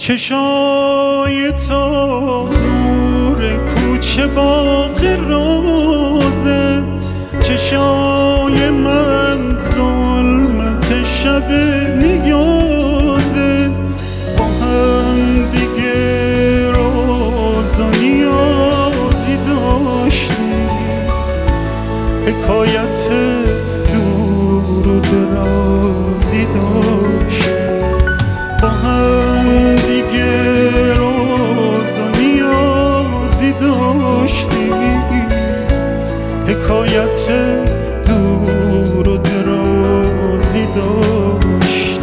چشای تو نور کوچه باغ روزه، چشای من ظلمت شب نیازه. با هم دیگه راز و نیازی داشتیم، حکایت دور و درازی داشتیم. با هم دیگه راز و نیازی داشتیم، حکایت دور و درازی داشتیم.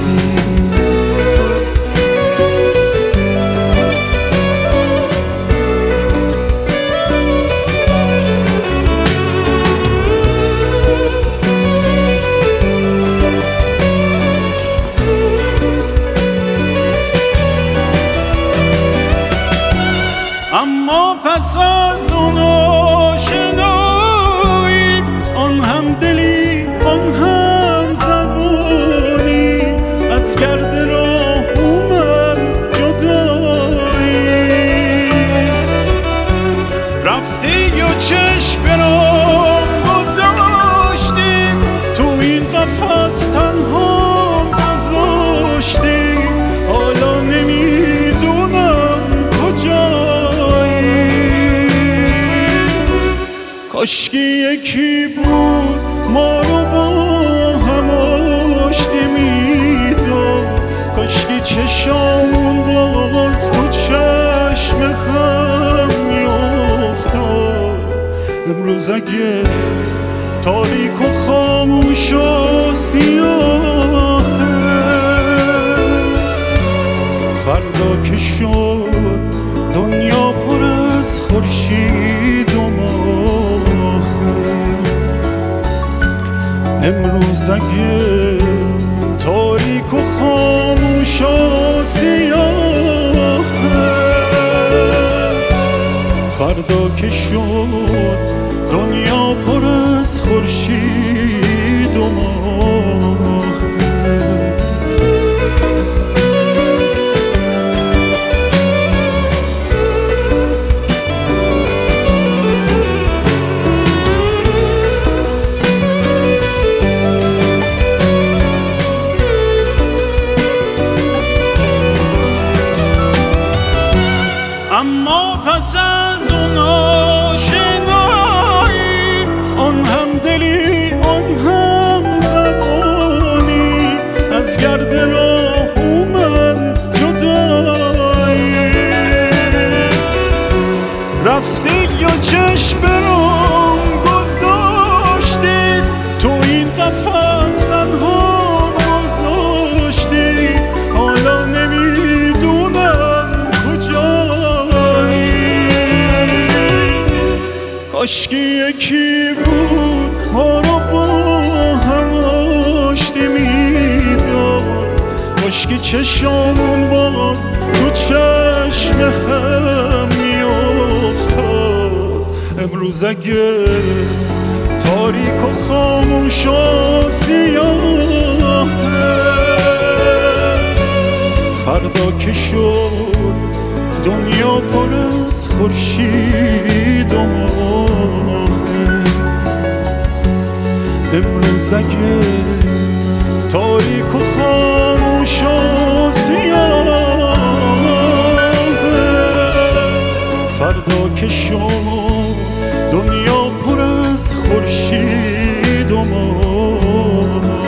اما پس از اون آشنایی، آن هم دلی آن هم زبانی، از گرد راه اومد جدایی. رفتی و چشم برام گذاشتی، تو این قفس تنها گذاشتی. حالا نمیدونم کجایی، کاشکی یکی بود ما رو با هم آشتی میداد. کاشکی چشامون باز تو چشم هم میافتاد. امروز اگه تاریک و خاموش و سیاهه، فردا که شد دنیا پر از خورشید و ماهه. امروز اگه تاریک و خاموش و سیاهه، فردا که شد دنیا پر از خورشید و ماهه. اما پس از اون آشنایی، آن هم دلی آن هم زبانی، از گرد راه اومد جدایی. رفتی و چشم برام گذاشتی، تو این قفس تنها گذاشتی. حالا نمیدونم کاشکی یکی بود ما رو با هم آشتی میداد. کاشکی چشامون باز تو چشم هم میافتاد. امروز اگه تاریک و خاموش و سیاهه، فردا که شد دنیا پر از خورشید و ماهه. امروز اگه تاریک و خاموش و سیاهه، فردا که شد دنیا پر از خورشید و ماهه.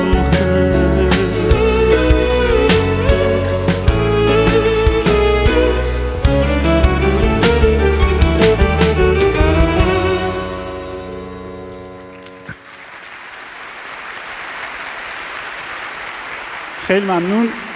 خیلی ممنون.